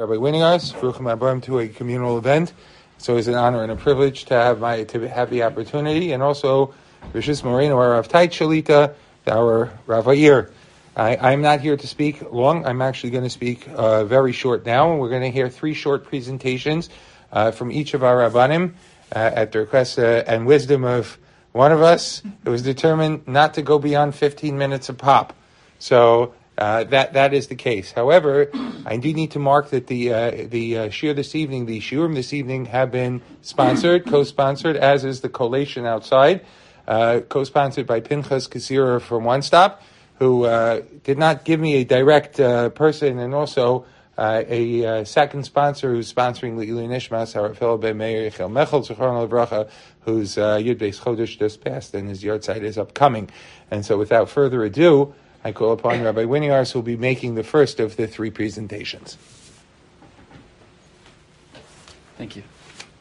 Rabbi Winninghurst, Baruchim Abram, to a communal event. So it's an honor and a privilege to have the opportunity, and also Rishis Moreno, our Rav Tait Shalita, our Rav Yair. I'm not here to speak long. I'm actually going to speak very short now, and we're going to hear three short presentations from each of our Rabbanim at the request and wisdom of one of us. It was determined not to go beyond 15 minutes a pop. So that is the case. However, I do need to mark that the shiur this evening, the shiurim this evening, have been co-sponsored, as is the collation outside, co-sponsored by Pinchas Kasira from One Stop, who did not give me a direct person, and also a second sponsor who's sponsoring Le'ilui Nishmas, our fellow Ben Meir Yechel Mechel Zichrono Livracha, whose Yud Beis Chodesh just passed and his yahrzeit is upcoming. And so, without further ado, I call upon Rabbi Winninghurst, who will be making the first of the three presentations. Thank you.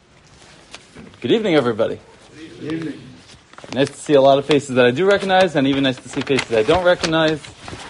Good evening, everybody. Good evening. Nice to see a lot of faces that I do recognize, and even nice to see faces I don't recognize.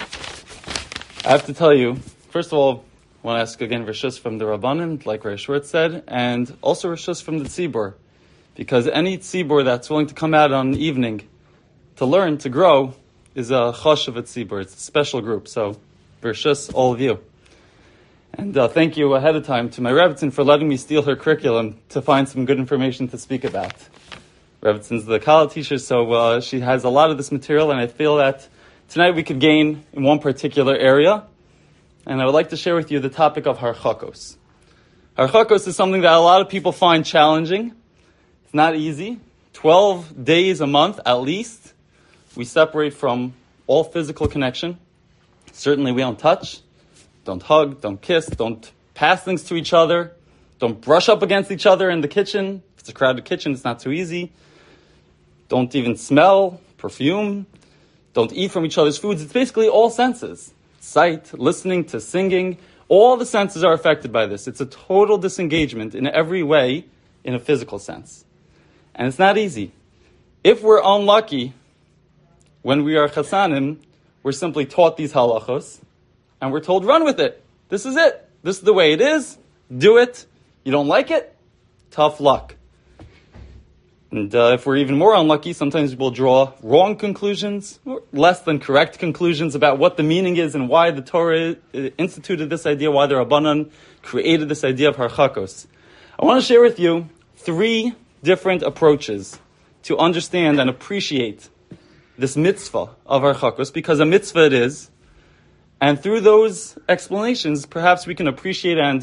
I have to tell you, first of all, I want to ask again Rishus from the Rabbanim, like Ray Schwartz said, and also Rishus from the Tzibur, because any Tzibur that's willing to come out on an evening to learn, to grow, is a chosh of a tzibur. It's a special group. So, Rishus, all of you. And thank you ahead of time to my Rebbitzin for letting me steal her curriculum to find some good information to speak about. Rebbitzин's the Kala teacher, so she has a lot of this material, and I feel that tonight we could gain in one particular area. And I would like to share with you the topic of harchakos. Harchakos is something that a lot of people find challenging. It's not easy. 12 days a month, at least, we separate from all physical connection. Certainly we don't touch, don't hug, don't kiss, don't pass things to each other, don't brush up against each other in the kitchen. If it's a crowded kitchen, it's not too easy. Don't even smell, perfume, don't eat from each other's foods. It's basically all senses. Sight, listening to singing, all the senses are affected by this. It's a total disengagement in every way in a physical sense. And it's not easy. If we're unlucky, when we are chasanim, we're simply taught these halachos, and we're told, run with it. This is it. This is the way it is. Do it. You don't like it? Tough luck. And if we're even more unlucky, sometimes we'll draw wrong conclusions, or less than correct conclusions about what the meaning is and why the Torah instituted this idea, why the Rabbanan created this idea of harchakos. I want to share with you three different approaches to understand and appreciate this mitzvah of harchakos, because a mitzvah it is, and through those explanations, perhaps we can appreciate and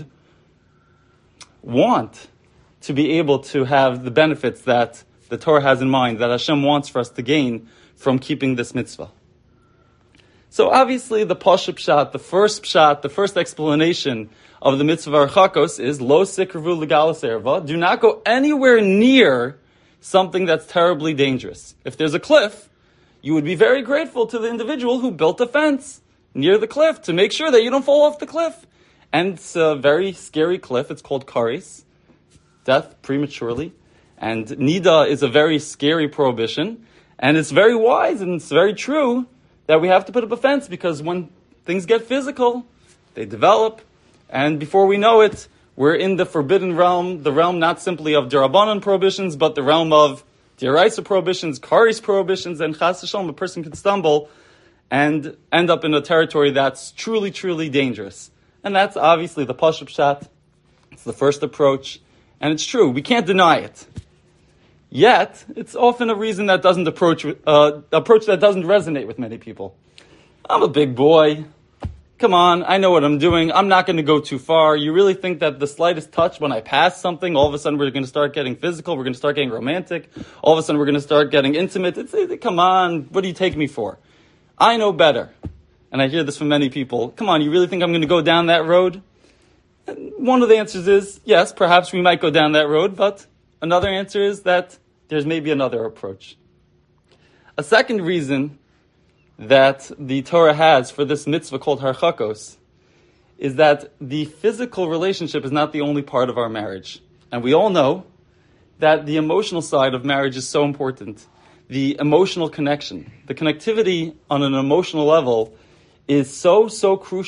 want to be able to have the benefits that the Torah has in mind, that Hashem wants for us to gain from keeping this mitzvah. So obviously the pashut pshat, the first explanation of the mitzvah of harchakos is lo sikravu legalas erva. Do not go anywhere near something that's terribly dangerous. If there's a cliff, you would be very grateful to the individual who built a fence near the cliff to make sure that you don't fall off the cliff. And it's a very scary cliff. It's called kares, death prematurely. And nida is a very scary prohibition. And it's very wise and it's very true that we have to put up a fence, because when things get physical, they develop. And before we know it, we're in the forbidden realm, the realm not simply of Derabanan prohibitions, but the realm of D'oraisa prohibitions, kares prohibitions, and chas v'shalom, a person could stumble and end up in a territory that's truly, truly dangerous. And that's obviously the pashut pshat. It's the first approach. And it's true, we can't deny it. Yet, it's often a reason that doesn't approach that doesn't resonate with many people. I'm a big boy. Come on, I know what I'm doing. I'm not going to go too far. You really think that the slightest touch when I pass something, all of a sudden we're going to start getting physical, we're going to start getting romantic, all of a sudden we're going to start getting intimate. Come on, what do you take me for? I know better. And I hear this from many people. Come on, you really think I'm going to go down that road? And one of the answers is, yes, perhaps we might go down that road, but another answer is that there's maybe another approach. A second reason that the Torah has for this mitzvah called harchakos is that the physical relationship is not the only part of our marriage. And we all know that the emotional side of marriage is so important. The emotional connection, the connectivity on an emotional level is so crucial.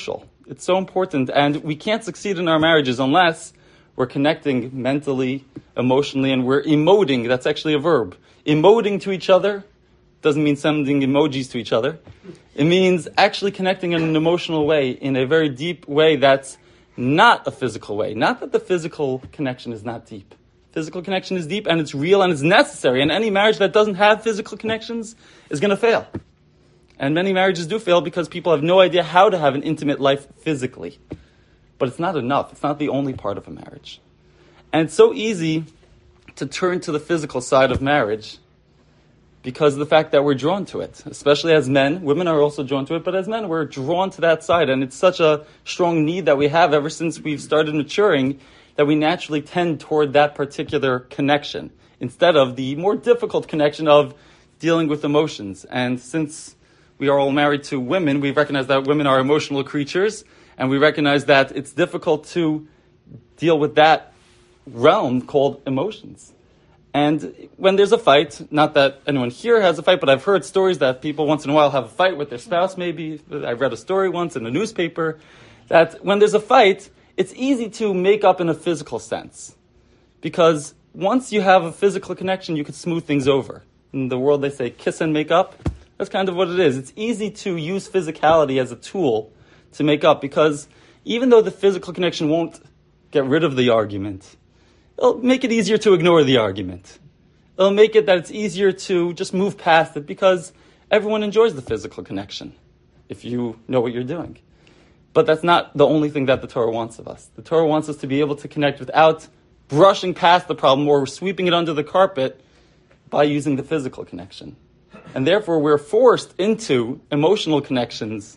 It's so important. And we can't succeed in our marriages unless we're connecting mentally, emotionally, and we're emoting. That's actually a verb. Emoting to each other doesn't mean sending emojis to each other. It means actually connecting in an emotional way, in a very deep way that's not a physical way. Not that the physical connection is not deep. Physical connection is deep and it's real and it's necessary. And any marriage that doesn't have physical connections is going to fail. And many marriages do fail because people have no idea how to have an intimate life physically. But it's not enough. It's not the only part of a marriage. And it's so easy to turn to the physical side of marriage because of the fact that we're drawn to it. Especially as men. Women are also drawn to it, but as men we're drawn to that side. And it's such a strong need that we have ever since we've started maturing that we naturally tend toward that particular connection instead of the more difficult connection of dealing with emotions. And since we are all married to women, we recognize that women are emotional creatures, and we recognize that it's difficult to deal with that realm called emotions. And when there's a fight, not that anyone here has a fight, but I've heard stories that people once in a while have a fight with their spouse maybe. I read a story once in a newspaper that when there's a fight, it's easy to make up in a physical sense. Because once you have a physical connection, you can smooth things over. In the world, they say kiss and make up. That's kind of what it is. It's easy to use physicality as a tool to make up because even though the physical connection won't get rid of the argument, it'll make it easier to ignore the argument. It'll make it that it's easier to just move past it because everyone enjoys the physical connection if you know what you're doing. But that's not the only thing that the Torah wants of us. The Torah wants us to be able to connect without brushing past the problem or sweeping it under the carpet by using the physical connection. And therefore, we're forced into emotional connections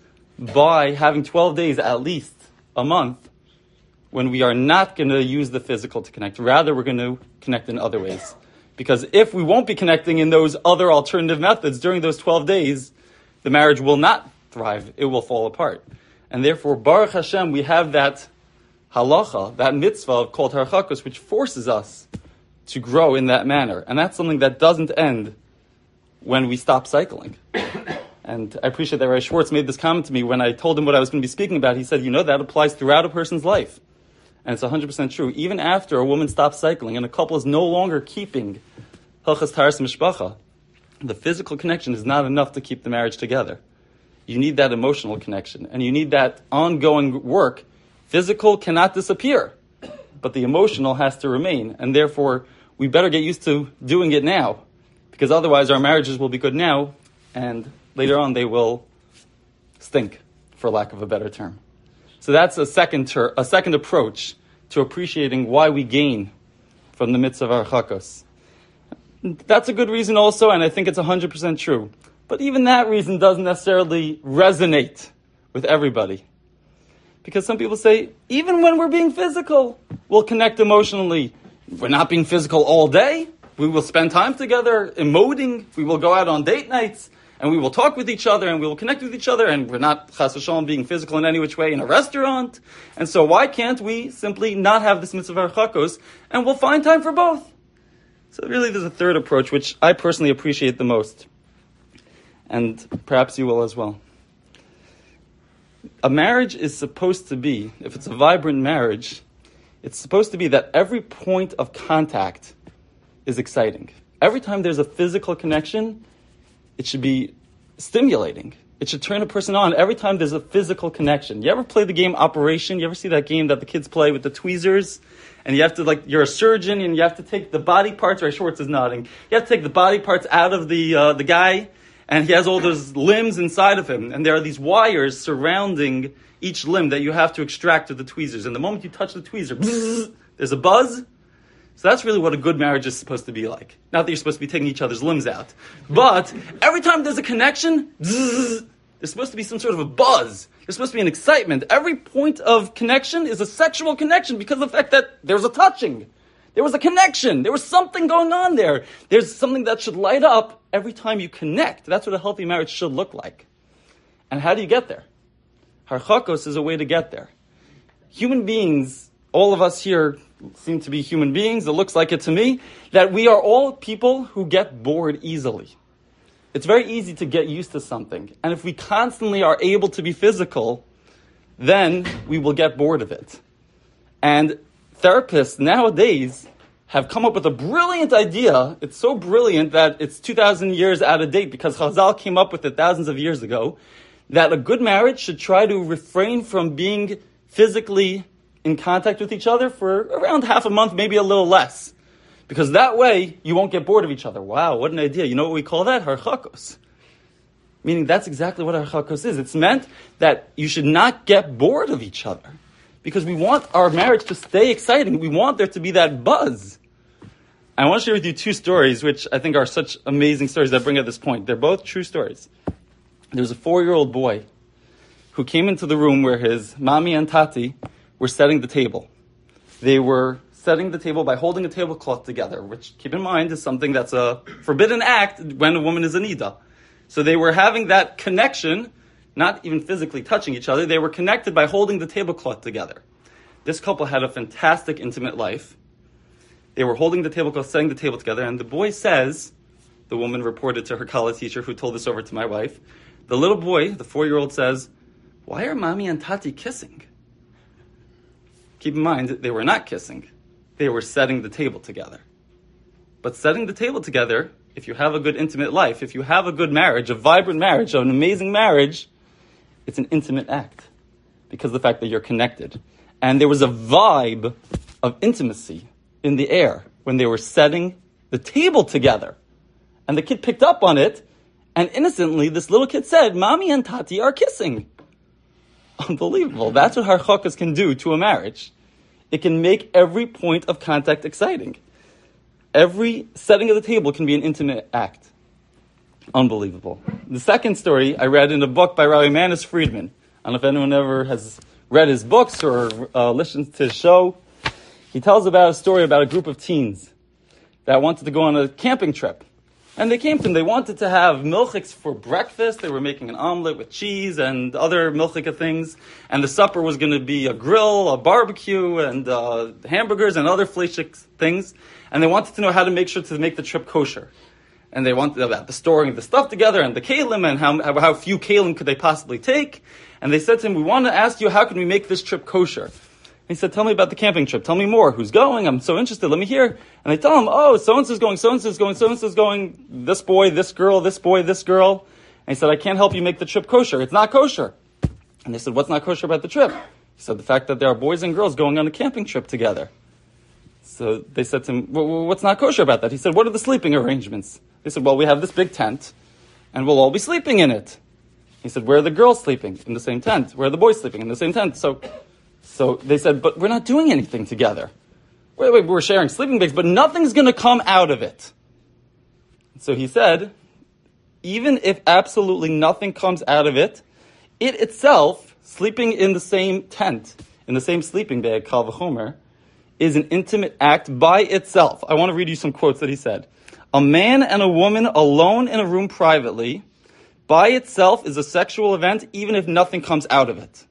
by having 12 days at least a month when we are not going to use the physical to connect. Rather, we're going to connect in other ways. Because if we won't be connecting in those other alternative methods during those 12 days, the marriage will not thrive. It will fall apart. And therefore, Baruch Hashem, we have that halacha, that mitzvah called harchakos, which forces us to grow in that manner. And that's something that doesn't end when we stop cycling. And I appreciate that Ray Schwartz made this comment to me when I told him what I was going to be speaking about. He said, that applies throughout a person's life. And it's 100% true. Even after a woman stops cycling and a couple is no longer keeping Hilchas Taharas Mishpacha, the physical connection is not enough to keep the marriage together. You need that emotional connection, and you need that ongoing work. Physical cannot disappear, but the emotional has to remain, and therefore we better get used to doing it now, because otherwise our marriages will be good now, and later on they will stink, for lack of a better term. So that's a second approach to appreciating why we gain from the mitzvah of harchakos. That's a good reason also, and I think it's 100% true. But even that reason doesn't necessarily resonate with everybody. Because some people say, even when we're being physical, we'll connect emotionally. We're not being physical all day. We will spend time together, emoting. We will go out on date nights, and we will talk with each other, and we will connect with each other, and we're not, chas v'shalom, being physical in any which way in a restaurant. And so why can't we simply not have this mitzvah harchakos, and we'll find time for both? So really there's a third approach, which I personally appreciate the most. And perhaps you will as well. A marriage is supposed to be, if it's a vibrant marriage, it's supposed to be that every point of contact is exciting. Every time there's a physical connection, it should be stimulating. It should turn a person on every time there's a physical connection. You ever play the game Operation? You ever see that game that the kids play with the tweezers? And you have to, you're a surgeon, and you have to take the body parts, right? Schwartz is nodding. You have to take the body parts out of the guy, and he has all those limbs inside of him. And there are these wires surrounding each limb that you have to extract with the tweezers. And the moment you touch the tweezer, bzzz, there's a buzz. So that's really what a good marriage is supposed to be like. Not that you're supposed to be taking each other's limbs out. But every time there's a connection, bzzz, there's supposed to be some sort of a buzz. There's supposed to be an excitement. Every point of connection is a sexual connection because of the fact that there's a touching. There was a connection. There was something going on there. There's something that should light up every time you connect. That's what a healthy marriage should look like. And how do you get there? Harchakos is a way to get there. Human beings, all of us here seem to be human beings. It looks like it to me, that we are all people who get bored easily. It's very easy to get used to something. And if we constantly are able to be physical, then we will get bored of it. And therapists nowadays have come up with a brilliant idea. It's so brilliant that it's 2,000 years out of date because Chazal came up with it thousands of years ago, that a good marriage should try to refrain from being physically in contact with each other for around half a month, maybe a little less. Because that way, you won't get bored of each other. Wow, what an idea. You know what we call that? Harchakos. Meaning that's exactly what harchakos is. It's meant that you should not get bored of each other. Because we want our marriage to stay exciting. We want there to be that buzz. I want to share with you two stories, which I think are such amazing stories that bring at this point. They're both true stories. There was a 4-year-old boy who came into the room where his mommy and tati were setting the table. They were setting the table by holding a tablecloth together, which, keep in mind, is something that's a forbidden act when a woman is a nida. So they were having that connection, not even physically touching each other. They were connected by holding the tablecloth together. This couple had a fantastic, intimate life. They were holding the tablecloth, setting the table together, and the boy says, the woman reported to her college teacher who told this over to my wife, the little boy, the 4-year-old, says, "Why are mommy and tati kissing?" Keep in mind, they were not kissing. They were setting the table together. But setting the table together, if you have a good intimate life, if you have a good marriage, a vibrant marriage, an amazing marriage, it's an intimate act because of the fact that you're connected. And there was a vibe of intimacy in the air when they were setting the table together. And the kid picked up on it, and innocently, this little kid said, "Mommy and Tati are kissing." Unbelievable. That's what harchakos can do to a marriage. It can make every point of contact exciting. Every setting of the table can be an intimate act. Unbelievable. The second story I read in a book by Rabbi Manis Friedman. I don't know if anyone ever has read his books or listened to his show. He tells about a story about a group of teens that wanted to go on a camping trip. And they came to him. They wanted to have milchiks for breakfast. They were making an omelet with cheese and other milchika things. And the supper was going to be a grill, a barbecue, and hamburgers and other fleshik things. And they wanted to know how to make sure to make the trip kosher. And they wanted about the storing the stuff together and the kalim and how few kalim could they possibly take. And they said to him, "We want to ask you, how can we make this trip kosher?" He said, "Tell me about the camping trip. Tell me more. Who's going? I'm so interested. Let me hear." And they tell him, "Oh, so-and-so's going, so-and-so's going, so-and-so's going, this boy, this girl, this boy, this girl." And he said, "I can't help you make the trip kosher. It's not kosher." And they said, "What's not kosher about the trip?" He said, "The fact that there are boys and girls going on a camping trip together." So they said to him, "Well, what's not kosher about that?" He said, "What are the sleeping arrangements?" They said, "Well, we have this big tent, and we'll all be sleeping in it." He said, "Where are the girls sleeping? In the same tent. Where are the boys sleeping? In the same tent." So they said, "But we're not doing anything together. We're sharing sleeping bags, but nothing's going to come out of it." So he said, even if absolutely nothing comes out of it, it itself, sleeping in the same tent, in the same sleeping bag, kal v'chomer, is an intimate act by itself. I want to read you some quotes that he said. "A man and a woman alone in a room privately, by itself is a sexual event, even if nothing comes out of it.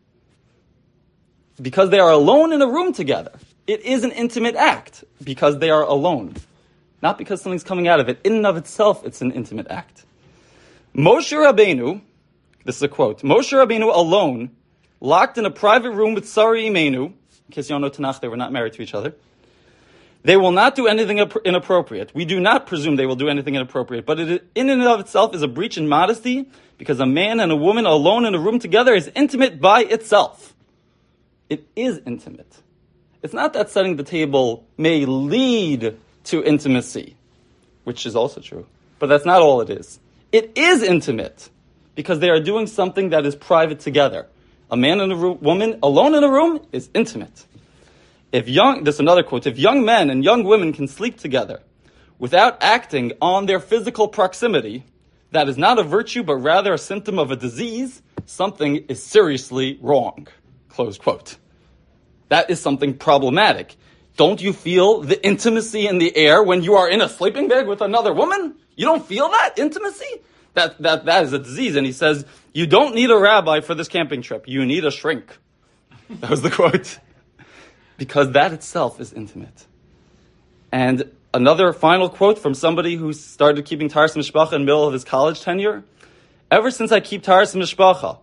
Because they are alone in a room together, it is an intimate act because they are alone. Not because something's coming out of it. In and of itself, it's an intimate act. Moshe Rabbeinu," this is a quote, "Moshe Rabbeinu alone, locked in a private room with Sari Imenu," in case you don't know Tanakh, they were not married to each other, "they will not do anything inappropriate. We do not presume they will do anything inappropriate, but it in and of itself is a breach in modesty because a man and a woman alone in a room together is intimate by itself." It is intimate. It's not that setting the table may lead to intimacy, which is also true, but that's not all it is. It is intimate because they are doing something that is private together. A man and a woman alone in a room is intimate. This is another quote, "If young men and young women can sleep together without acting on their physical proximity, that is not a virtue but rather a symptom of a disease, something is seriously wrong." Close quote. That is something problematic. Don't you feel the intimacy in the air when you are in a sleeping bag with another woman? You don't feel that intimacy? That is a disease. And he says, you don't need a rabbi for this camping trip. You need a shrink. That was the quote. Because that itself is intimate. And another final quote from somebody who started keeping Taharas Mishpacha in the middle of his college tenure. "Ever since I keep Taharas Mishpacha,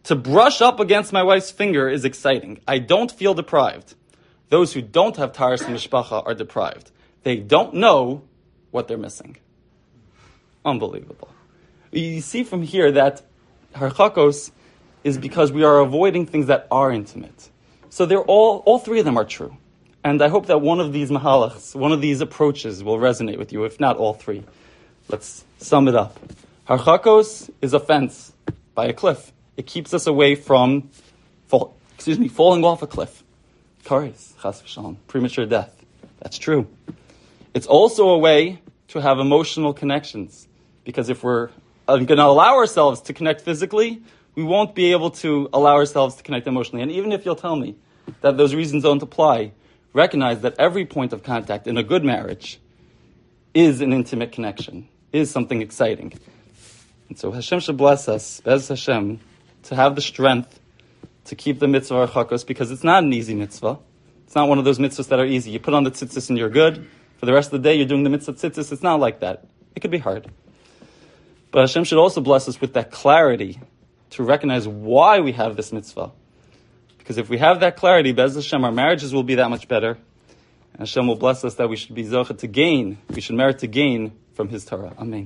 To brush up against my wife's finger is exciting. I don't feel deprived. Those who don't have taras mishpacha are deprived. They don't know what they're missing. Unbelievable. You see from here that harchakos is because we are avoiding things that are intimate. So they're all three of them are true. And I hope that one of these mahalachs, one of these approaches will resonate with you, if not all three. Let's sum it up. Harchakos is a fence by a cliff. It keeps us away from, falling off a cliff. Kares, chas v'shalom, premature death. That's true. It's also a way to have emotional connections. Because if we're going to allow ourselves to connect physically, we won't be able to allow ourselves to connect emotionally. And even if you'll tell me that those reasons don't apply, recognize that every point of contact in a good marriage is an intimate connection, is something exciting. And so Hashem should bless us, Bez Hashem, to have the strength to keep the mitzvah harchakos, because it's not an easy mitzvah. It's not one of those mitzvahs that are easy. You put on the tzitzis and you're good. For the rest of the day, you're doing the mitzvah tzitzis. It's not like that. It could be hard. But Hashem should also bless us with that clarity to recognize why we have this mitzvah. Because if we have that clarity, Bez Hashem, our marriages will be that much better. And Hashem will bless us that we should be zocheh to gain, we should merit to gain from His Torah. Amen.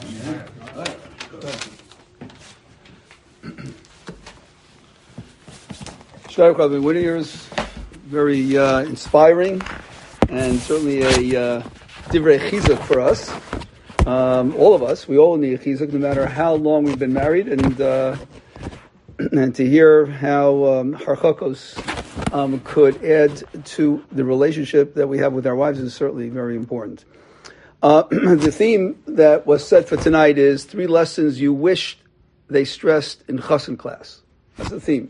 Shlomo Rabbi Whittier's very inspiring and certainly a divrei chizuk for us. All of us, we all need chizuk, no matter how long we've been married, and to hear how harchakos could add to the relationship that we have with our wives is certainly very important. The theme that was set for tonight is 3 lessons you wished they stressed in chassan class. That's the theme.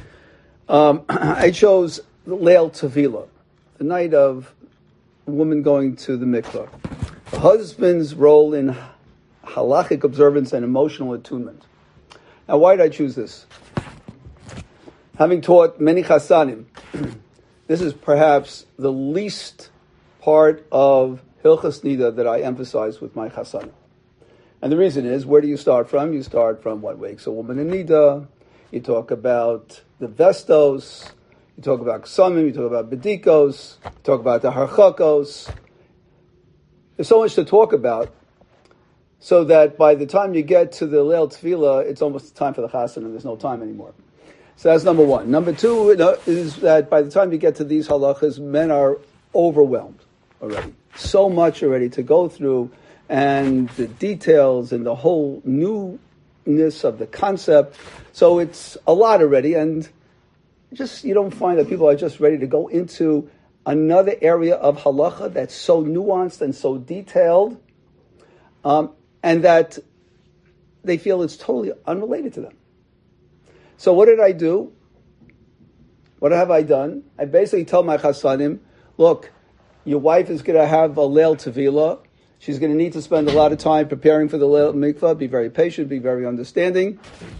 I chose Leil Tevila, the night of a woman going to the mikvah. The husband's role in halachic observance and emotional attunement. Now, why did I choose this? Having taught many chassanim, this is perhaps the least part of Hilchas Nida that I emphasize with my chassanim. And the reason is, where do you start from? You start from what wakes a woman in Nida. You talk about the vestos. You talk about ksamim. You talk about bedikos. You talk about the harchakos. There's so much to talk about, so that by the time you get to the Leil Tefillah, it's almost time for the chassan, and there's no time anymore. So that's number one. Number two is that by the time you get to these halachas, men are overwhelmed already. So much already to go through, and the details and the whole newness of the concept. So it's a lot already, and you don't find that people are just ready to go into another area of halacha that's so nuanced and so detailed, and that they feel it's totally unrelated to them. So what did I do? What have I done? I basically tell my chassanim, look, your wife is going to have a Leil Tevila. She's going to need to spend a lot of time preparing for the Leil Mikvah. Be very patient, be very understanding.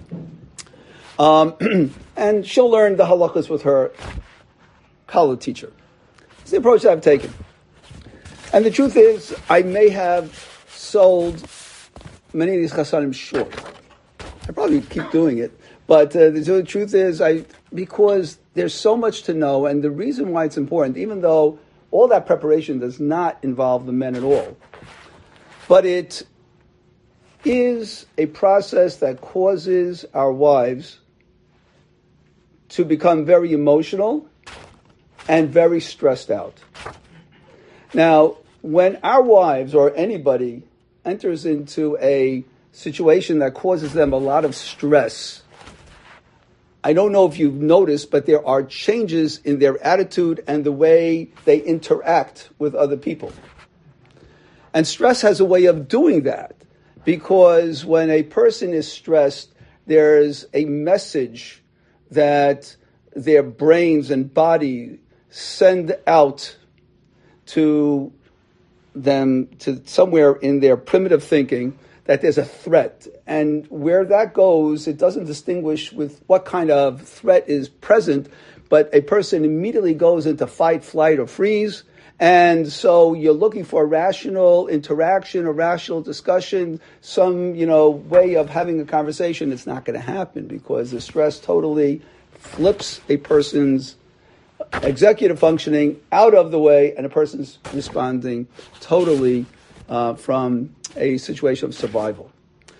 And she'll learn the halachas with her kala teacher. It's the approach that I've taken. And the truth is, I may have sold many of these chassanim short. I probably keep doing it. But the truth is, because there's so much to know, and the reason why it's important, even though all that preparation does not involve the men at all, but it is a process that causes our wives to become very emotional and very stressed out. Now, when our wives or anybody enters into a situation that causes them a lot of stress, I don't know if you've noticed, but there are changes in their attitude and the way they interact with other people. And stress has a way of doing that, because when a person is stressed, there's a message that their brains and body send out to them, to somewhere in their primitive thinking, that there's a threat. And where that goes, it doesn't distinguish with what kind of threat is present, but a person immediately goes into fight, flight, or freeze, And so you're looking for a rational interaction, a rational discussion, some, way of having a conversation. It's not going to happen because the stress totally flips a person's executive functioning out of the way, and a person's responding totally from a situation of survival.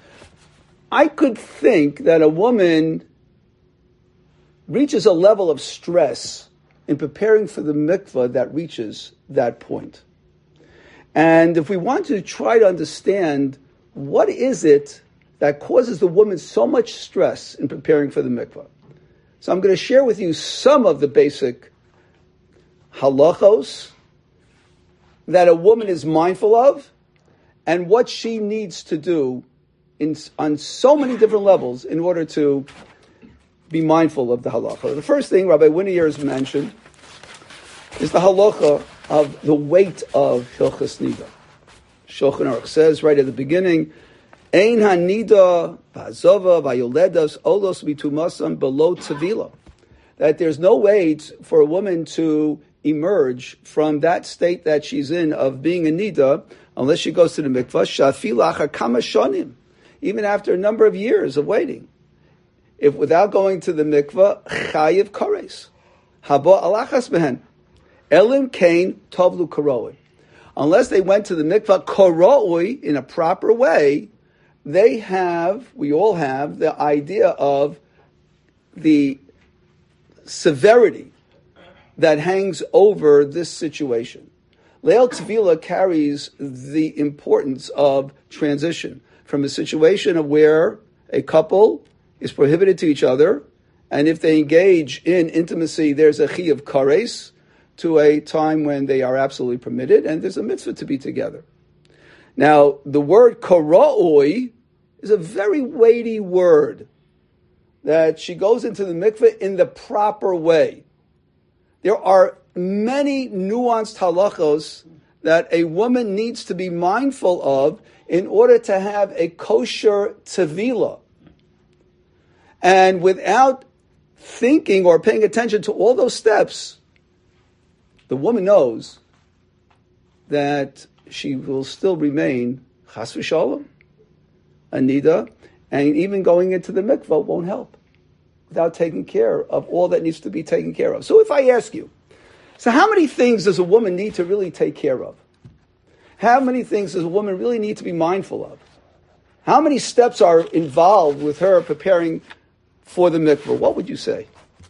I could think that a woman reaches a level of stress in preparing for the mikvah that reaches that point. And if we want to try to understand what is it that causes the woman so much stress in preparing for the mikvah, so I'm going to share with you some of the basic halachos that a woman is mindful of and what she needs to do on so many different levels in order to be mindful of the halacha. The first thing Rabbi Winier has mentioned is the halacha of the weight of Hilchas Nida. Shulchan Aruch says right at the beginning, Ein hanida v'hazova v'yoledas olos mitumasam below tzavila. That there's no way for a woman to emerge from that state that she's in of being a nida unless she goes to the mikvah, shafila achar kama shonim, even after a number of years of waiting. If without going to the mikvah, chayiv kares, haba alachas behen, elim kain tovlu karoi. Unless they went to the mikvah karoi in a proper way, we all have the idea of the severity that hangs over this situation. Leil Tevila carries the importance of transition from a situation of where a couple is prohibited to each other, and if they engage in intimacy, there's a chi of kares, to a time when they are absolutely permitted, and there's a mitzvah to be together. Now, the word kara'oi is a very weighty word, that she goes into the mikveh in the proper way. There are many nuanced halachos that a woman needs to be mindful of in order to have a kosher tevila. And without thinking or paying attention to all those steps, the woman knows that she will still remain chas v'shalom, anida, and even going into the mikvah won't help without taking care of all that needs to be taken care of. So if I ask you, so how many things does a woman need to really take care of? How many things does a woman really need to be mindful of? How many steps are involved with her preparing for the mikvah? What would you say?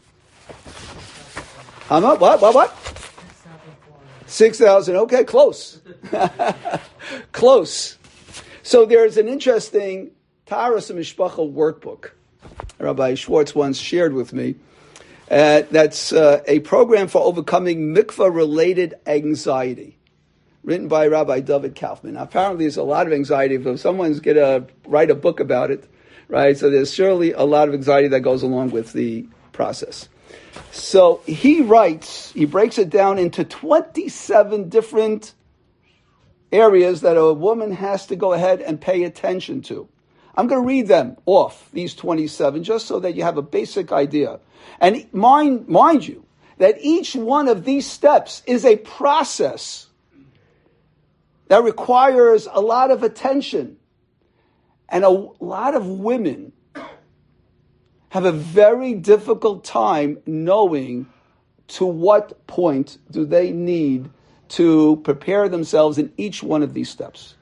How much? What? 6,000. Okay, close. Close. So there's an interesting Taharas Mishpacha workbook Rabbi Schwartz once shared with me. That's a program for overcoming mikvah-related anxiety, written by Rabbi David Kaufman. Now, apparently, there's a lot of anxiety. If someone's going to write a book about it, right? So there's surely a lot of anxiety that goes along with the process. So he breaks it down into 27 different areas that a woman has to go ahead and pay attention to. I'm going to read them off, these 27, just so that you have a basic idea. And mind you, that each one of these steps is a process that requires a lot of attention. And a lot of women have a very difficult time knowing to what point do they need to prepare themselves in each one of these steps.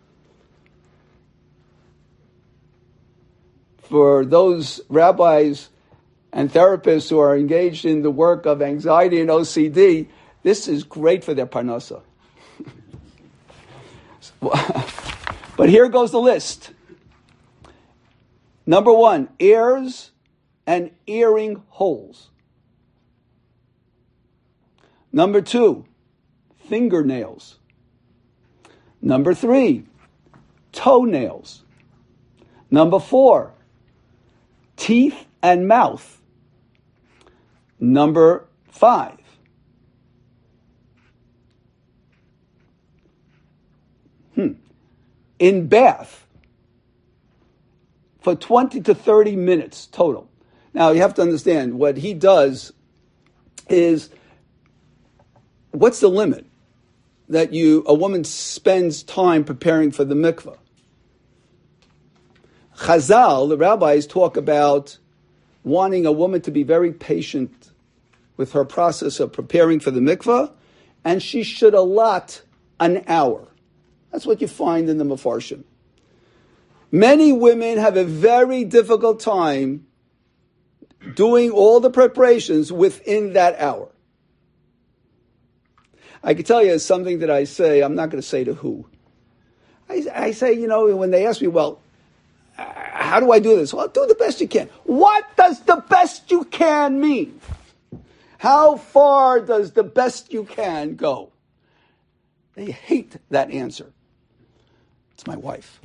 For those rabbis and therapists who are engaged in the work of anxiety and OCD, this is great for their parnasa. But here goes the list. Number 1, ears and earring holes. Number 2, fingernails. Number 3, toenails. Number 4, teeth and mouth. Number 5, in bath for 20 to 30 minutes total. Now, you have to understand, what he does is, what's the limit? that a woman spends time preparing for the mikveh. Chazal, the rabbis, talk about wanting a woman to be very patient with her process of preparing for the mikveh, and she should allot an hour. That's what you find in the Mefarshim. Many women have a very difficult time doing all the preparations within that hour. I can tell you something that I say, I'm not going to say to who. I say, when they ask me, well, how do I do this? Well, do the best you can. What does the best you can mean? How far does the best you can go? They hate that answer. It's my wife.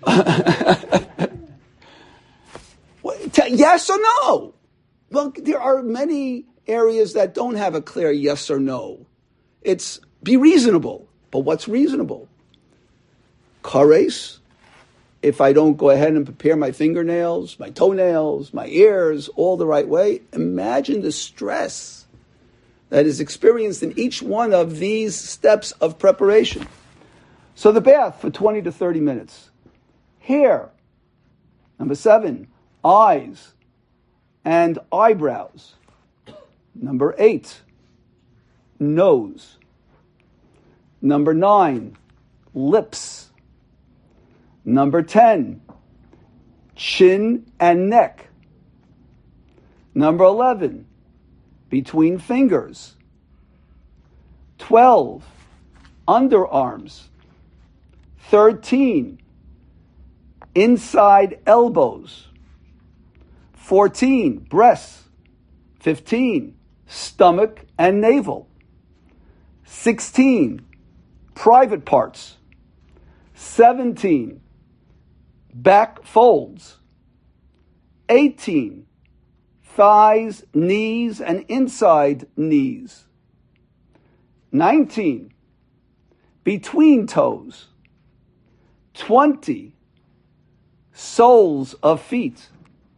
Yes or no? Well, there are many areas that don't have a clear yes or no. It's be reasonable. But what's reasonable? Kares, if I don't go ahead and prepare my fingernails, my toenails, my ears, all the right way, imagine the stress that is experienced in each one of these steps of preparation. So the bath for 20 to 30 minutes. Hair. Number 7, eyes and eyebrows. Number 8, nose. Number 9, lips. Number 10, chin and neck. Number 11, between fingers. 12, underarms. 13, inside elbows. 14, breasts. 15, stomach and navel. 16, private parts. 17, back folds. 18, thighs, knees, and inside knees. 19, between toes. 20, soles of feet.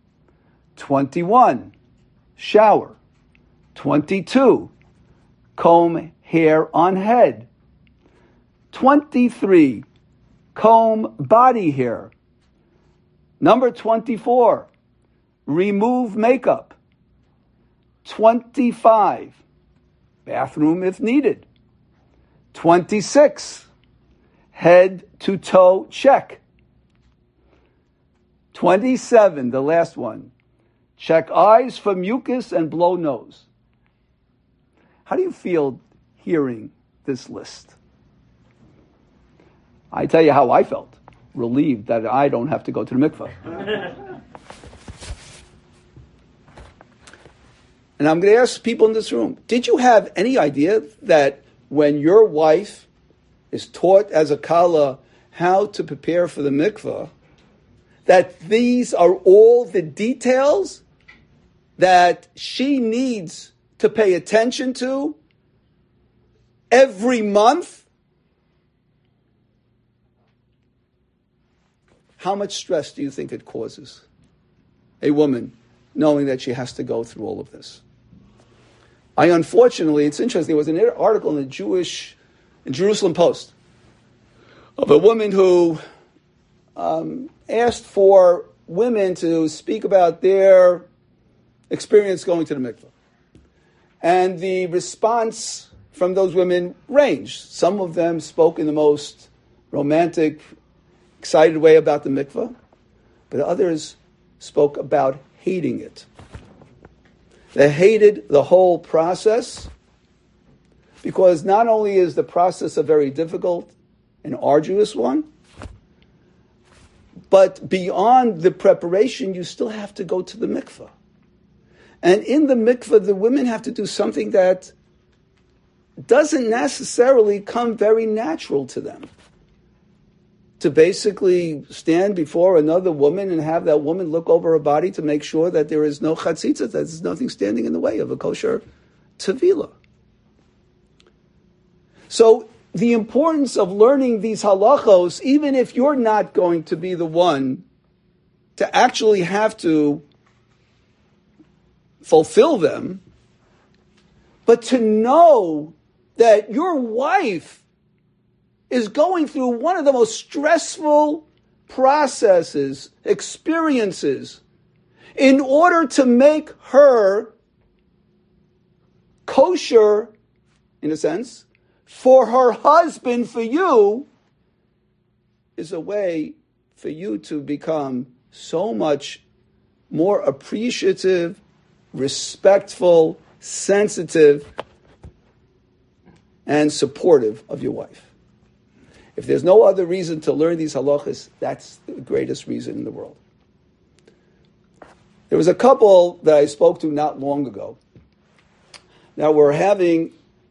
21, shower. 22, comb hair on head. 23, comb body hair. Number 24, remove makeup. 25, bathroom if needed. 26, head to toe check. 27, the last one, check eyes for mucus and blow nose. How do you feel hearing this list? I tell you how I felt. Relieved that I don't have to go to the mikveh. And I'm going to ask people in this room, did you have any idea that when your wife is taught as a kala how to prepare for the mikveh, that these are all the details that she needs to pay attention to every month? How much stress do you think it causes a woman knowing that she has to go through all of this? Unfortunately, it's interesting, there was an article in the Jerusalem Post of a woman who asked for women to speak about their experience going to the mikveh. And the response from those women ranged. Some of them spoke in the most romantic, excited way about the mikveh, but others spoke about hating it. They hated the whole process because not only is the process a very difficult and arduous one, but beyond the preparation, you still have to go to the mikveh. And in the mikveh, the women have to do something that doesn't necessarily come very natural to them. To basically stand before another woman and have that woman look over her body to make sure that there is no chatzitza, that there's nothing standing in the way of a kosher tevilah. So the importance of learning these halachos, even if you're not going to be the one to actually have to fulfill them, but to know that your wife is going through one of the most stressful processes, experiences, in order to make her kosher, in a sense, for her husband, for you, is a way for you to become so much more appreciative, respectful, sensitive, and supportive of your wife. If there's no other reason to learn these halachas, that's the greatest reason in the world. There was a couple that I spoke to not long ago. Now we're having...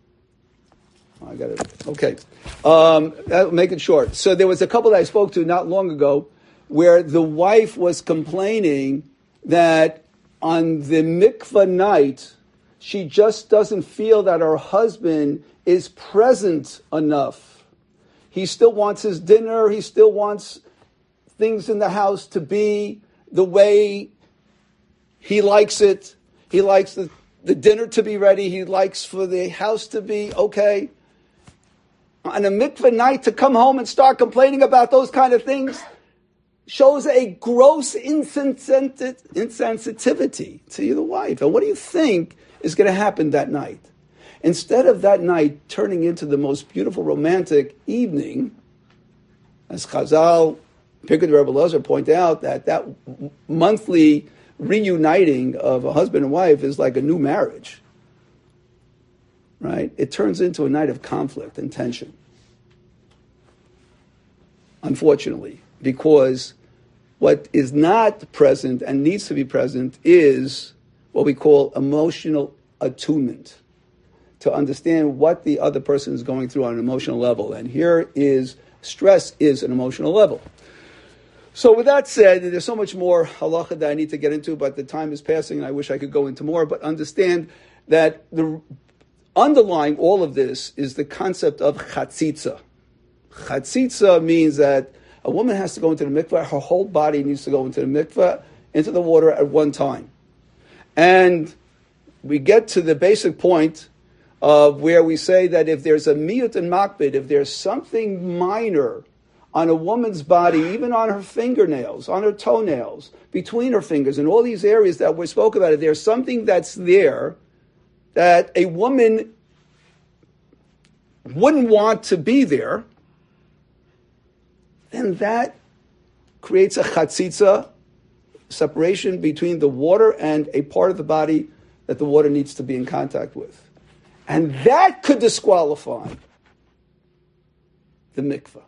I'll make it short. So there was a couple that I spoke to not long ago where the wife was complaining that on the mikvah night, she just doesn't feel that her husband is present enough. He still wants his dinner. He still wants things in the house to be the way he likes it. He likes the dinner to be ready. He likes for the house to be okay. On a mikvah night to come home and start complaining about those kind of things shows a gross insensitivity to the wife. And what do you think is going to happen that night? Instead of that night turning into the most beautiful romantic evening, as Chazal, Pirkei Rebbe Elazar point out, that monthly reuniting of a husband and wife is like a new marriage. Right? It turns into a night of conflict and tension. Unfortunately, because what is not present and needs to be present is what we call emotional attunement, to understand what the other person is going through on an emotional level. And here is, stress is an emotional level. So with that said, there's so much more halacha that I need to get into, but the time is passing and I wish I could go into more, but understand that the underlying all of this is the concept of chatzitza. Chatzitza means that a woman has to go into the mikveh, her whole body needs to go into the mikveh, into the water at one time. And we get to the basic point of where we say that if there's a miyut and makbid, if there's something minor on a woman's body, even on her fingernails, on her toenails, between her fingers, in all these areas that we spoke about, if there's something that's there that a woman wouldn't want to be there, then that creates a chatzitza, separation between the water and a part of the body that the water needs to be in contact with. And that could disqualify the mikveh.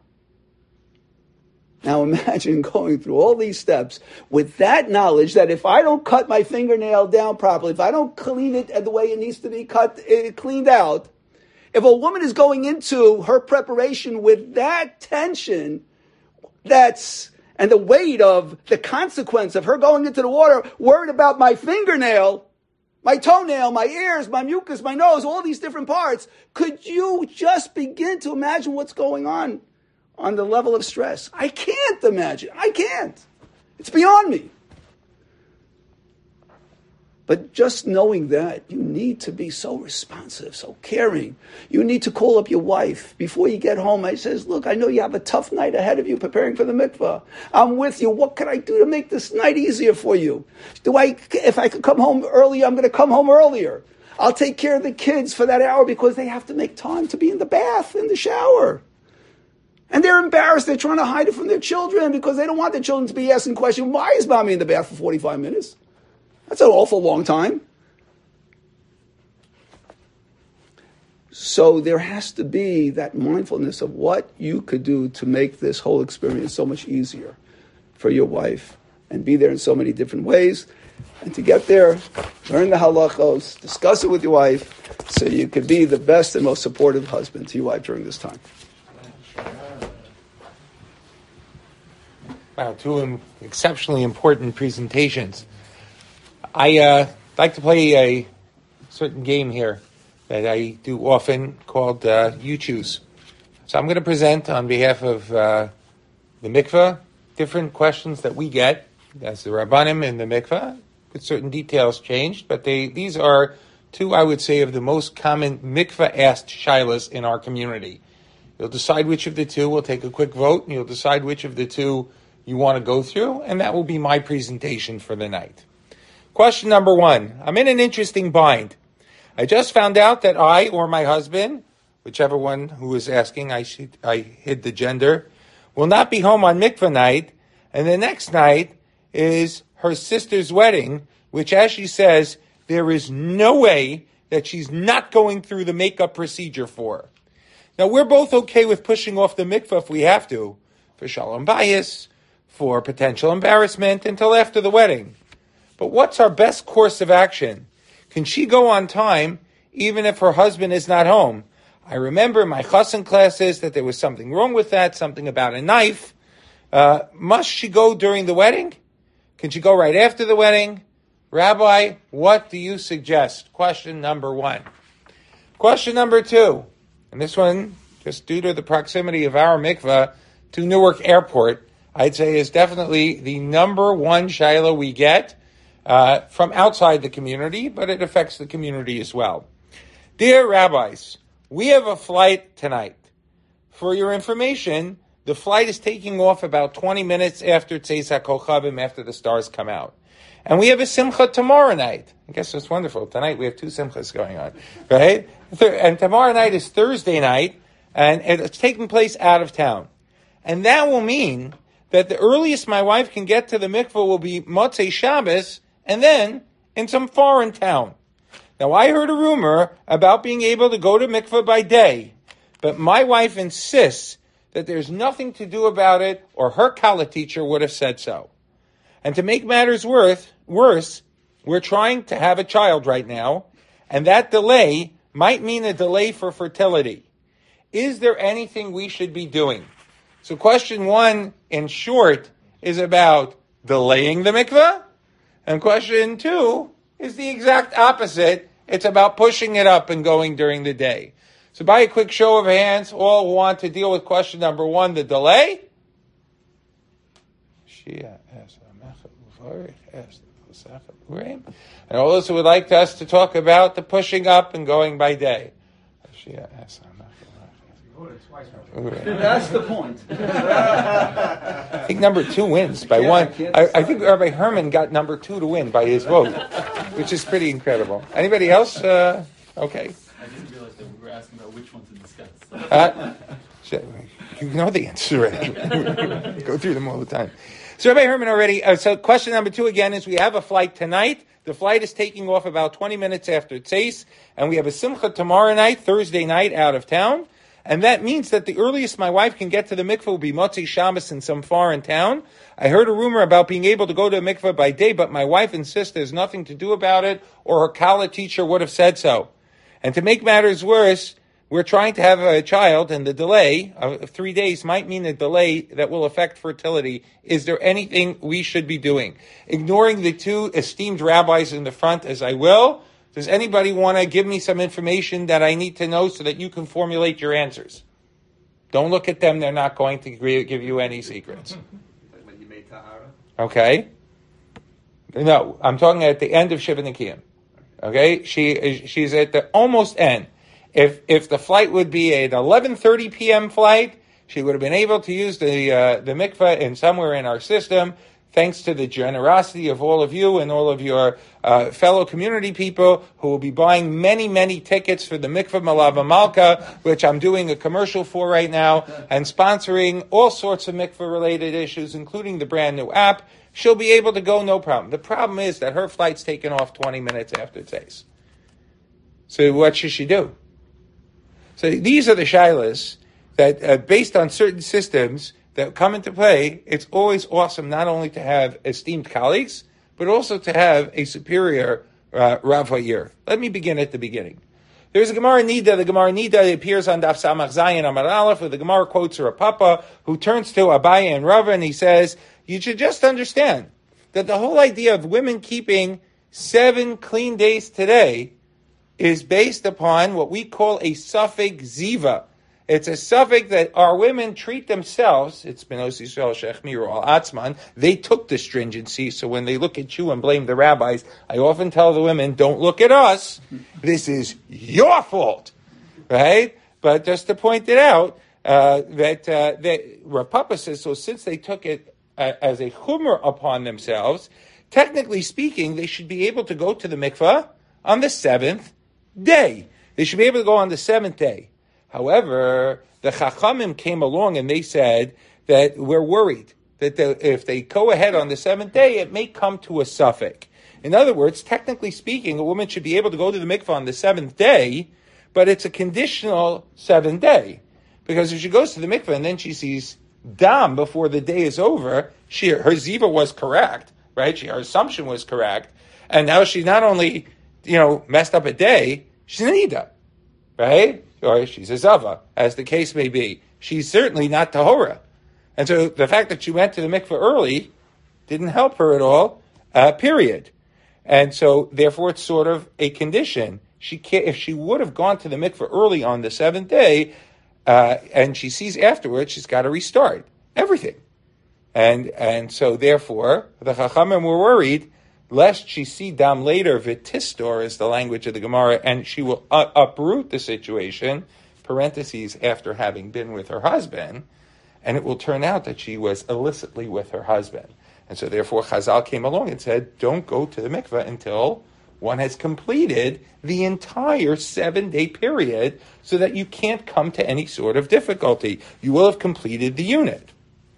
Now imagine going through all these steps with that knowledge that if I don't cut my fingernail down properly, if I don't clean it the way it needs to be cleaned out, if a woman is going into her preparation with that tension, and the weight of the consequence of her going into the water, worried about my fingernail, my toenail, my ears, my mucus, my nose, all these different parts, could you just begin to imagine what's going on the level of stress? I can't imagine. I can't. It's beyond me. But just knowing that, you need to be so responsive, so caring. You need to call up your wife before you get home. I says, look, I know you have a tough night ahead of you preparing for the mikvah. I'm with you. What can I do to make this night easier for you? If I could come home earlier, I'm going to come home earlier. I'll take care of the kids for that hour because they have to make time to be in the bath, in the shower. And they're embarrassed. They're trying to hide it from their children because they don't want their children to be asking questions, why is mommy in the bath for 45 minutes? That's an awful long time. So there has to be that mindfulness of what you could do to make this whole experience so much easier for your wife and be there in so many different ways. And to get there, learn the halachos, discuss it with your wife so you could be the best and most supportive husband to your wife during this time. Wow, two exceptionally important presentations. I like to play a certain game here that I do often called You Choose. So I'm going to present on behalf of the mikveh different questions that we get as the Rabbanim in the mikveh, with certain details changed, but these are two, I would say, of the most common mikveh-asked shilas in our community. You'll decide which of the two. We'll take a quick vote, and you'll decide which of the two you want to go through, and that will be my presentation for the night. Question number 1. I'm in an interesting bind. I just found out that I or my husband, whichever one who is asking, I hid the gender, will not be home on mikveh night, and the next night is her sister's wedding, which, as she says, there is no way that she's not going through the makeup procedure for. Now, we're both okay with pushing off the mikveh if we have to, for shalom bayis, for potential embarrassment, until after the wedding. But what's our best course of action? Can she go on time, even if her husband is not home? I remember in my chassan classes that there was something wrong with that, something about a knife. Must she go during the wedding? Can she go right after the wedding? Rabbi, what do you suggest? Question number 1. Question number 2. And this one, just due to the proximity of our mikveh to Newark Airport, I'd say is definitely the number 1 shayla we get from outside the community, but it affects the community as well. Dear rabbis, we have a flight tonight. For your information, the flight is taking off about 20 minutes after Tzeis HaKochavim, after the stars come out. And we have a simcha tomorrow night. I guess it's wonderful. Tonight we have 2 simchas going on, right? And tomorrow night is Thursday night, and it's taking place out of town. And that will mean that the earliest my wife can get to the mikveh will be Motzei Shabbos, and then in some foreign town. Now, I heard a rumor about being able to go to mikveh by day, but my wife insists that there's nothing to do about it, or her kala teacher would have said so. And to make matters worse, we're trying to have a child right now, and that delay might mean a delay for fertility. Is there anything we should be doing? So question 1, in short, is about delaying the mikveh, and question 2 is the exact opposite. It's about pushing it up and going during the day. So by a quick show of hands, all want to deal with question number 1, the delay? And all those who would like us to talk about the pushing up and going by day. That's the point. I think number 2 wins by 1. I think Rabbi Herman got number 2 to win by his vote, which is pretty incredible. Anybody else? Okay. I didn't realize that we were asking about which one to discuss. You know the answer already. Go through them all the time. So Rabbi Herman already, so question number 2 again is we have a flight tonight. The flight is taking off about 20 minutes after Tzeis, and we have a simcha tomorrow night, Thursday night, out of town. And that means that the earliest my wife can get to the mikveh will be Motzei Shabbos in some foreign town. I heard a rumor about being able to go to a mikveh by day, but my wife insists there's nothing to do about it, or her kala teacher would have said so. And to make matters worse, we're trying to have a child, and the delay of 3 days might mean a delay that will affect fertility. Is there anything we should be doing? Ignoring the 2 esteemed rabbis in the front, as I will, does anybody want to give me some information that I need to know so that you can formulate your answers? Don't look at them. They're not going to give you any secrets. When you made tahara? Okay. No, I'm talking at the end of Shiva Nikiyim. Okay? She's at the almost end. If the flight would be an 11:30 p.m. flight, she would have been able to use the mikveh in somewhere in our system, thanks to the generosity of all of you and all of your fellow community people who will be buying many, many tickets for the Mikveh Malava Malka, which I'm doing a commercial for right now, and sponsoring all sorts of mikveh-related issues, including the brand new app. She'll be able to go, no problem. The problem is that her flight's taken off 20 minutes after Tzeis. So what should she do? So these are the shilas that, based on certain systems that come into play, it's always awesome not only to have esteemed colleagues, but also to have a superior Rav Ha'ir. Let me begin at the beginning. There's a Gemara Nida. The Gemara Nida appears on Daf Samach Zayin Amar Aleph, where the Gemara quotes Rav Papa, who turns to Abaye and Rava, and he says, you should just understand that the whole idea of women keeping 7 clean days today is based upon what we call a suffix ziva. It's a suffix that our women treat themselves. It's Benos Yisrael Shechmiru Al Atzman. They took the stringency, so when they look at you and blame the rabbis, I often tell the women, don't look at us. This is your fault, right? But just to point it out, that Rav Papa says, so since they took it as a chumrah upon themselves, technically speaking, they should be able to go to the mikvah on the seventh day. They should be able to go on the seventh day. However, the Chachamim came along and they said that we're worried that if they go ahead on the seventh day, it may come to a suffix. In other words, technically speaking, a woman should be able to go to the mikvah on the seventh day, but it's a conditional seventh day. Because if she goes to the mikvah and then she sees dam before the day is over, her ziva was correct, right? Her assumption was correct. And now she not only, messed up a day, she's an ida, right? Or she's a zava, as the case may be. She's certainly not tahora. And so the fact that she went to the mikvah early didn't help her at all, period. And so therefore it's sort of a condition. If she would have gone to the mikvah early on the seventh day, and she sees afterwards, she's got to restart everything. And so therefore, the Chachamim were worried, lest she see dam later, vitistor is the language of the Gemara, and she will uproot the situation, parentheses, after having been with her husband, and it will turn out that she was illicitly with her husband. And so therefore Chazal came along and said, don't go to the mikveh until one has completed the entire 7-day period so that you can't come to any sort of difficulty. You will have completed the unit.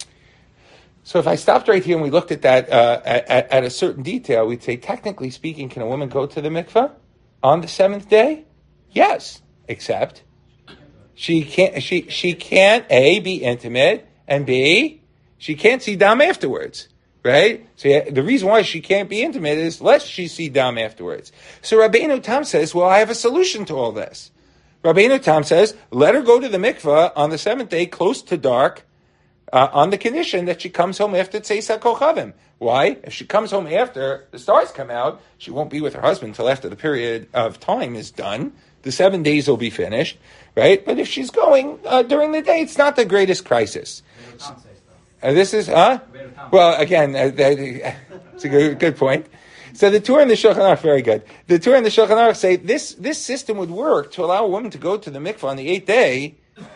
So if I stopped right here and we looked at that at a certain detail, we'd say, technically speaking, can a woman go to the mikveh on the 7th day? Yes, except she can't A, be intimate, and B, she can't see dam afterwards. Right? So the reason why she can't be intimate is lest she see dam afterwards. So Rabbeinu Tam says, well, I have a solution to all this. Rabbeinu Tam says, let her go to the mikveh on the 7th day, close to dark, on the condition that she comes home after Tzeis HaKochavim. Why? If she comes home after the stars come out, she won't be with her husband until after the period of time is done. The 7 days will be finished, right? But if she's going during the day, it's not the greatest crisis. This is, well, again, it's a good point. So the Torah and the Shulchan Aruch, very good. The Torah and the Shulchan Aruch say this system would work to allow a woman to go to the mikvah on the 8th day,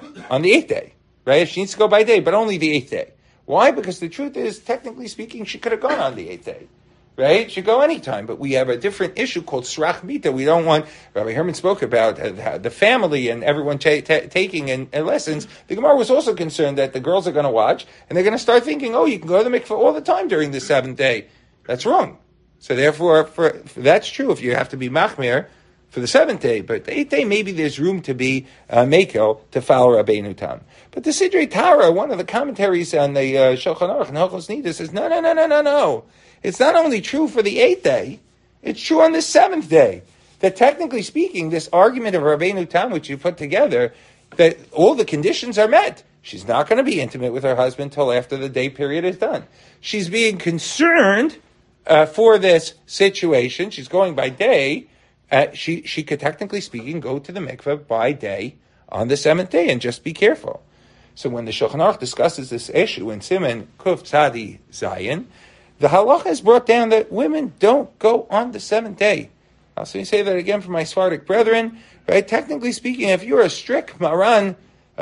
right? She needs to go by day, but only the 8th day. Why? Because the truth is, technically speaking, she could have gone on the 8th day. Right? She could go anytime, but we have a different issue called Srach Mita. We don't want, Rabbi Herman spoke about the family and everyone taking in lessons. The Gemara was also concerned that the girls are going to watch and they're going to start thinking, oh, you can go to the mikveh all the time during the 7th day. That's wrong. So therefore, that's true if you have to be machmir for the 7th day, but the 8th day, maybe there's room to be mekel to follow Rabbeinu Tam. But the Sidrei Tara, one of the commentaries on the Shulchan Aruch and Hilchos Nida says, no. It's not only true for the 8th day, it's true on the 7th day. That technically speaking, this argument of Rabbeinu Tam, which you put together, that all the conditions are met. She's not going to be intimate with her husband till after the day period is done. She's being concerned for this situation. She's going by day. She could technically speaking go to the mikveh by day on the 7th day and just be careful. So when the Shulchan Aruch discusses this issue in Siman Kuf Tzadi Zayin, the halacha is brought down that women don't go on the 7th day. I'll say that again for my Sephardic brethren. Right? Technically speaking, if you're a strict Maran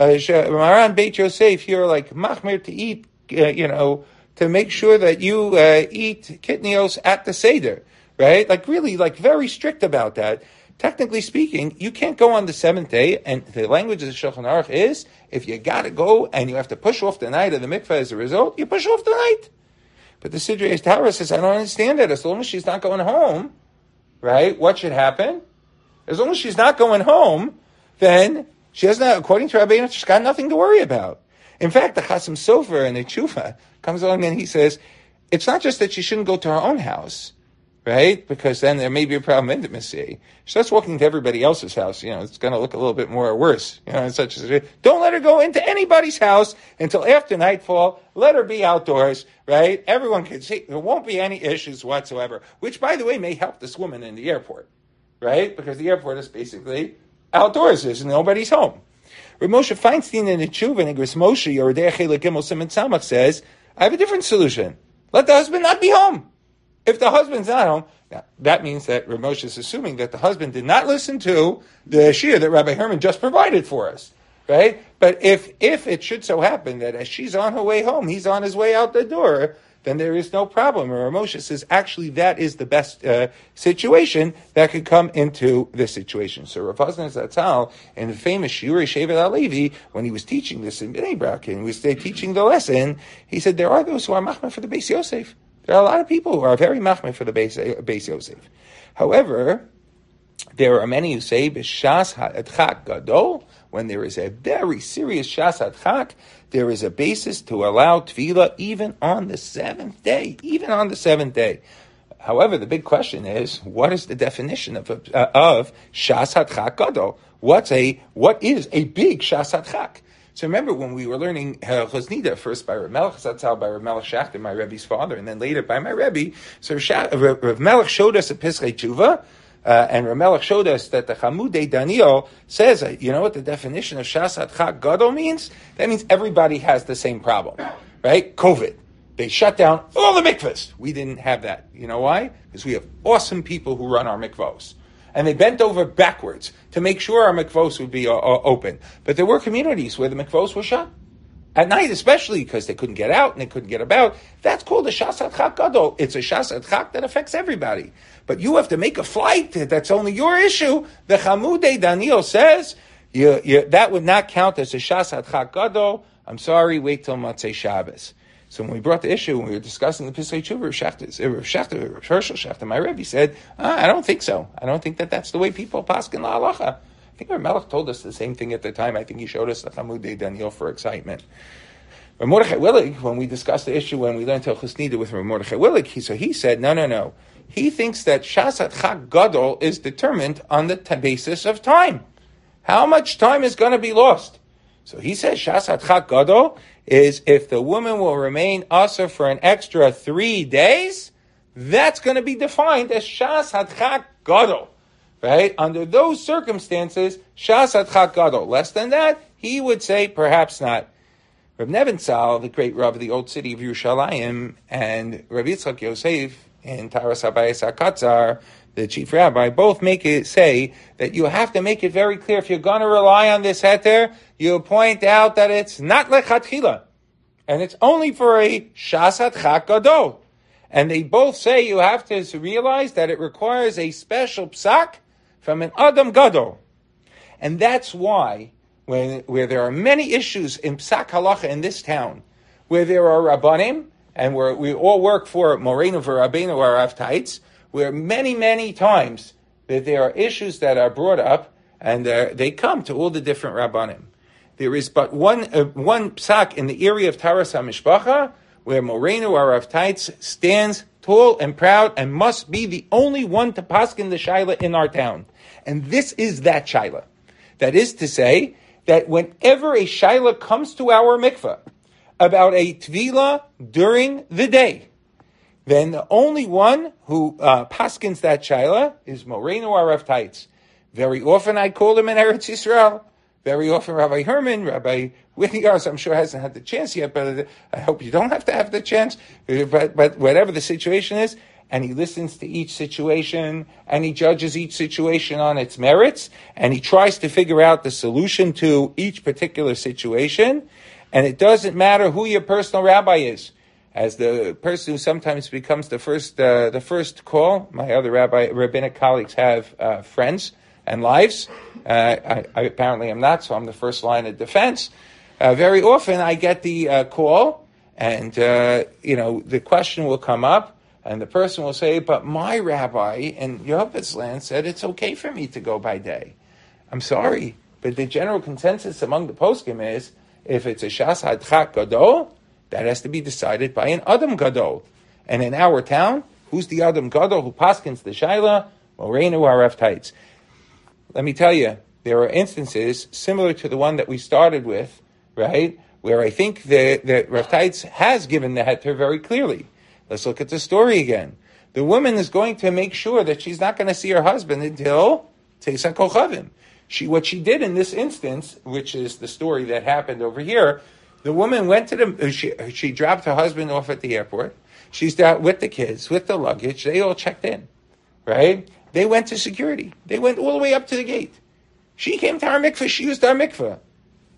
Beit Yosef, you're like machmir to eat, to make sure that you eat kitnios at the Seder. Right? Like really, like very strict about that. Technically speaking, you can't go on the 7th day, and the language of the Shulchan Aruch is, if you got to go and you have to push off the night of the mikveh as a result, you push off the night. But the Sidrei Tara says, I don't understand that. As long as she's not going home, right, what should happen? As long as she's not going home, then she has not, according to Rabbeinu, she's got nothing to worry about. In fact, the Chasam Sofer in the Tshuva comes along and he says, it's not just that she shouldn't go to her own house, right? Because then there may be a problem of intimacy. She starts walking to everybody else's house. It's going to look a little bit more worse. Don't let her go into anybody's house until after nightfall. Let her be outdoors, right? Everyone can see. There won't be any issues whatsoever, which, by the way, may help this woman in the airport, right? Because the airport is basically outdoors. There's nobody's home. Rav Moshe Feinstein in the Tshuva in Igros Moshe, Yoredei Chelek Gimel Siman Tzamach says, I have a different solution. Let the husband not be home. If the husband's not home, now, that means that Rav Moshe is assuming that the husband did not listen to the shir that Rabbi Herman just provided for us. right? But if it should so happen that as she's on her way home, he's on his way out the door, then there is no problem. Or Moshe says, actually, that is the best situation that could come into this situation. So Rav Hazan Zatzal, in the famous Shiurei Shevet HaLevi, when he was teaching this in Bnei Brak, and he was teaching the lesson, he said, there are those who are machmir for the Beis Yosef. There are a lot of people who are very machmir for the Beis Yosef. However, there are many who say, B'shas ha'adchak gadol, when there is a very serious shas ha'adchak, there is a basis to allow tefillah even on the seventh day. Even on the seventh day. However, the big question is, what is the definition of shas ha'adchak gadol? What is a big shas ha'adchak? So remember when we were learning Hilchos Nida, first by Rav Melech Zatzal, by Rav Melech Shachter, my Rebbe's father, and then later by my Rebbe. So Rav Melech showed us a Pischei Tshuva, and Rav Melech showed us that the Chamudei Daniel says, you know what the definition of Shas Adchak Gadol means? That means everybody has the same problem, right? COVID. They shut down all the mikvahs. We didn't have that. You know why? Because we have awesome people who run our mikvahs. And they bent over backwards to make sure our mikvahs would be open. But there were communities where the mikvahs were shut. At night, especially, because they couldn't get out and they couldn't get about. That's called a Shas Adchak Gadol. It's a Shas Adchak that affects everybody. But you have to make a flight. That's only your issue. The Chamudei Daniel says that would not count as a Shas Adchak Gadol. I'm sorry, wait till Motzei Shabbos. So when we brought the issue, when we were discussing the Pischei Tshuva, Rav Hershel Shachter, my Rebbe said, I don't think so. I don't think that's the way people paskin la'alacha. I think Rav Melech told us the same thing at the time. I think he showed us the Chamudei Daniel for excitement. Rav Mordechai Willig, when we discussed the issue, when we learned Hilchos Nida with Rav Mordechai Willig, he said, no. He thinks that Shas Adchak Gadol is determined on the basis of time. How much time is going to be lost? So he says Shas Adchak Gadol is if the woman will remain asur for an extra 3 days, that's going to be defined as Shas Adchak Gadol. Right? Under those circumstances, Shas Adchak Gadol. Less than that, he would say perhaps not. Reb Nebenzahl, the great Rav of the old city of Yerushalayim, and Rav Yitzchak Yosef in Taras Habayis HaKatzar, the chief rabbi, both say that you have to make it very clear. If you're going to rely on this heter, you point out that it's not lechatchila, and it's only for a Shas Adchak Gadol. And they both say you have to realize that it requires a special psak from an Adam Gadol. And that's why, where there are many issues in psak halacha in this town, where there are rabbanim, and where we all work for Moreinu v'Rabbeinu or Rav Taitz, where many, many times that there are issues that are brought up, and they come to all the different rabbanim. There is but one psak in the area of Taras HaMishpacha, where Moreinu or Rav Taitz stands tall and proud and must be the only one to paskin the shaila in our town. And this is that shaila. That is to say, that whenever a shaila comes to our mikveh about a tvila during the day, then the only one who paskins that shaila is Moreinu or Rav Taitz. Very often I call him in Eretz Yisrael. Very often Rabbi Herman, Rabbi Whittiers, I'm sure hasn't had the chance yet, but I hope you don't have to have the chance. But whatever the situation is, and he listens to each situation, and he judges each situation on its merits, and he tries to figure out the solution to each particular situation, and it doesn't matter who your personal rabbi is. As the person who sometimes becomes the first call, my other rabbinic colleagues have friends and lives. I apparently am not, so I'm the first line of defense. Very often I get the call, and the question will come up, and the person will say, but my rabbi in Yehovah's land said it's okay for me to go by day. I'm sorry, but the general consensus among the poskim is, if it's a Shas Adchak Gadol, that has to be decided by an Adam Gadol. And in our town, who's the Adam Gadol who paskins the shaila? Moreinu or Rav Taitz. Let me tell you, there are instances similar to the one that we started with, right, where I think that Rav Taitz has given the heter very clearly. Let's look at the story again. The woman is going to make sure that she's not going to see her husband until Teisan Kochavim. What she did in this instance, which is the story that happened over here, the woman went to she dropped her husband off at the airport. She's out with the kids, with the luggage. They all checked in, right? They went to security. They went all the way up to the gate. She came to our mikveh. She used our mikveh.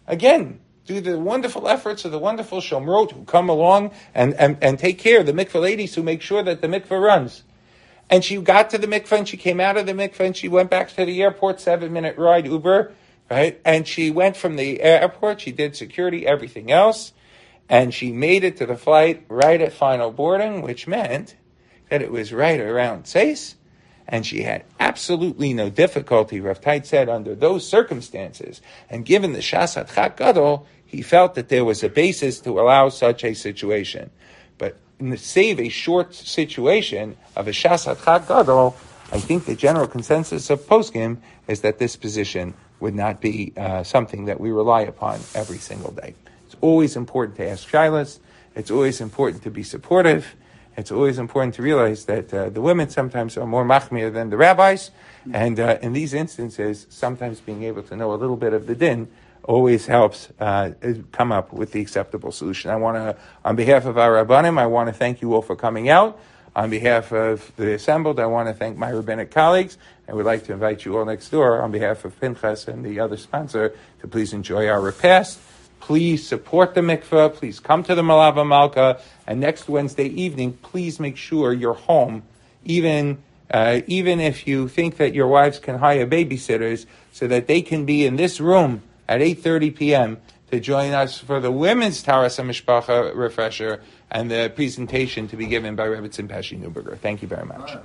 again, due to the wonderful efforts of the wonderful Shomrot who come along and take care of the mikveh ladies who make sure that the mikveh runs. And she got to the mikveh and she came out of the mikveh and she went back to the airport, 7-minute ride, Uber, right? And she went from the airport, she did security, everything else, and she made it to the flight right at final boarding, which meant that it was right around Seis, and she had absolutely no difficulty, Rav Tait said, under those circumstances. And given the Shasat Chak Gadol, he felt that there was a basis to allow such a situation. But to save a short situation of a Shasat Chak Gadol, I think the general consensus of Poskim is that this position would not be something that we rely upon every single day. It's always important to ask shilas. It's always important to be supportive. It's always important to realize that the women sometimes are more machmir than the rabbis, and in these instances, sometimes being able to know a little bit of the din always helps come up with the acceptable solution. I want to, on behalf of our Rabbanim, I want to thank you all for coming out. On behalf of the assembled, I want to thank my rabbinic colleagues. I would like to invite you all next door, on behalf of Pinchas and the other sponsor, to please enjoy our repast. Please support the mikveh. Please come to the Malava Malka. And next Wednesday evening, please make sure you're home, even if you think that your wives can hire babysitters, so that they can be in this room at 8:30 p.m. to join us for the women's Taras HaMishpacha refresher and the presentation to be given by Rebbetzin Pashi Neuberger. Thank you very much.